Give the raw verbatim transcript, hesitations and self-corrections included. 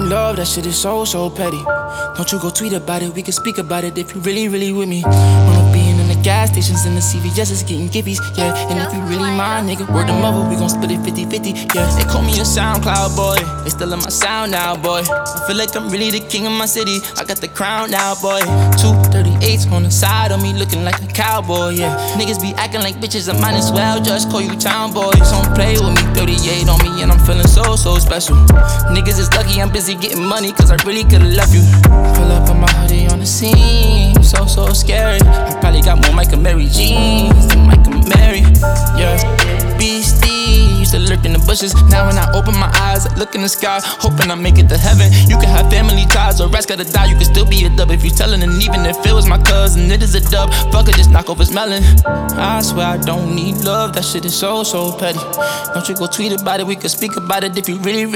love, that shit is so, so petty. Don't you go tweet about it, we can speak about it if you really, really with me. Wanna be in the gas stations and the C V S is getting giffies, yeah. And if you really mind, nigga, word them over, we gon' split it fifty fifty, yeah. They call me a SoundCloud boy, they still in my sound now, boy. I feel like I'm really the king of my city, I got the crown now, boy. Two thirty-eights on the side of me, looking like a cowboy, yeah. Niggas be acting like bitches, I might as well just call you town boy. Don't play with me, thirty-eight on me, and I'm feeling so, so special. Niggas is lucky I'm busy getting money, cause I really could've left you. Pull up on my hoodie on the scene, so, so scary. I probably got more Michael Mary jeans than Michael Mary, yeah. Beastie, used to lurk in the bushes. Now when I open my eyes, I look in the sky, hoping I make it to heaven. You can have family ties, or rest gotta die, you can still be a dub if you tellin'. And even if it was my cousin, it is a dub. Fuck it, just knock off his melon. I swear I don't need love, that shit is so, so petty. Don't you go tweet about it, we can speak about it if you really, really